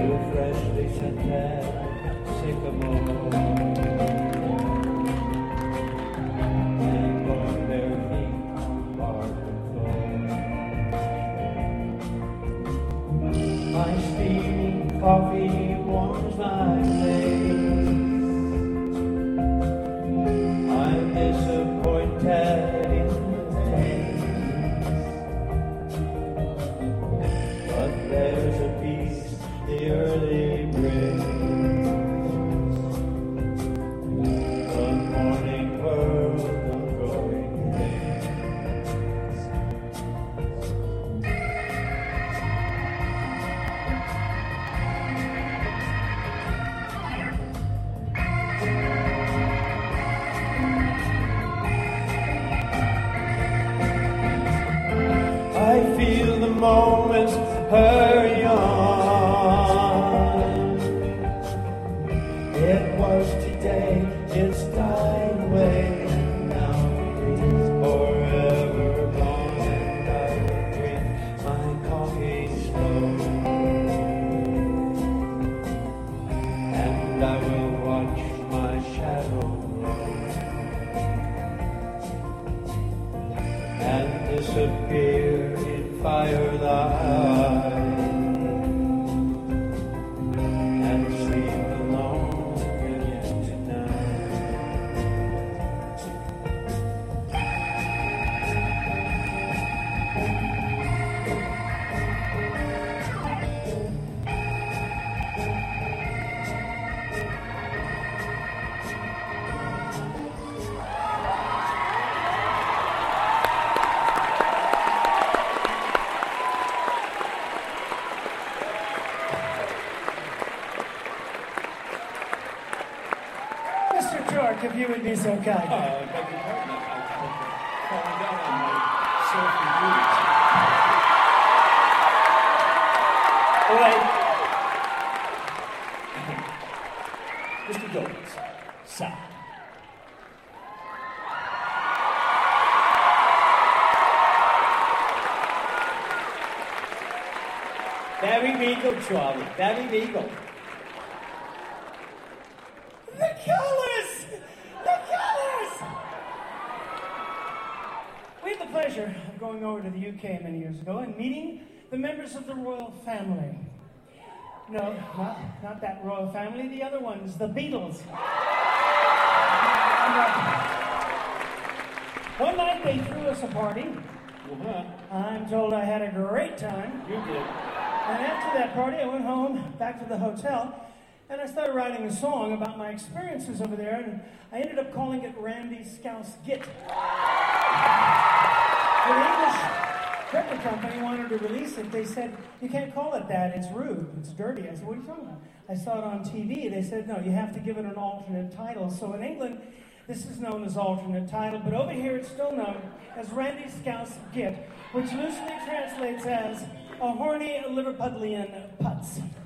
freshly scented sycamore, and on their feet on marble floor. My steaming coffee warms my legs. I'm disappointed in the taste, but there's a peace the early brings. The morning world of growing things. I feel the moments hurry on. It was today, it's died away, and now it is forever gone, and I will drink my coffee slow, and I will watch my shadow grow and disappear in firelight, and sleep alone again tonight. Mr. George, if you would be so kind. Beg your pardon, I've fallen down on my selfie duties. All right. Mr. Goins, sound. Very legal, Charlie, very legal. The colors! The colors! We had the pleasure of going over to the UK many years ago and meeting the members of the royal family. No, not that royal family, the other ones, the Beatles. One night they threw us a party. I'm told I had a great time. You did. And after that party, I went home, back to the hotel, and I started writing a song about my experiences over there, and I ended up calling it Randy Scouse Git. When the English record company wanted to release it, they said, you can't call it that, it's rude, it's dirty. I said, what are you talking about? I saw it on TV. They said, no, you have to give it an alternate title. So in England, this is known as alternate title, but over here it's still known as Randy Scouse Git, which loosely translates as a horny Liverpudlian putz.